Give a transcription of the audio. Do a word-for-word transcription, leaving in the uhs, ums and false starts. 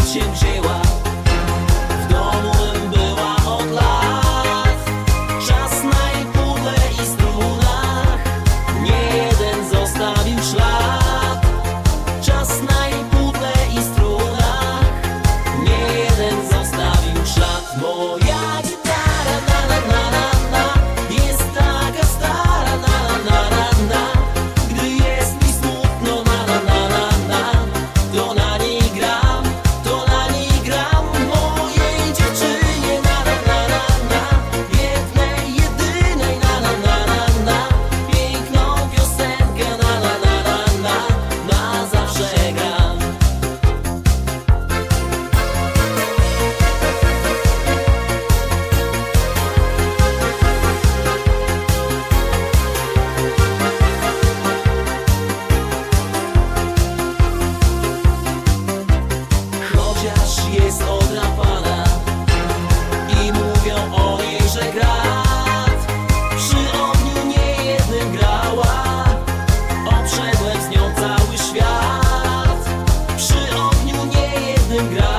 się wzięła? W domu bym była od lat. Czas na jej pudle i strunach. Nie jeden zostawił ślad. Czas na jej pudle i strunach. Nie jeden zostawił ślad. Moja gitara na na na na na jest taka stara na na na na na. Gdy jest mi smutno na na na na na, to na niej gram, to na niej gram. Mojej dziewczynie na na na na na, jednej, jedynej na na na na na. Piękną piosenkę na na na na na, na zawsze gram. Chociaż jest odrapana i mówią o niej, że grat. Przy ogniu nie jednym grała, obszedłem z nią cały świat. Przy ogniu nie jednym grała.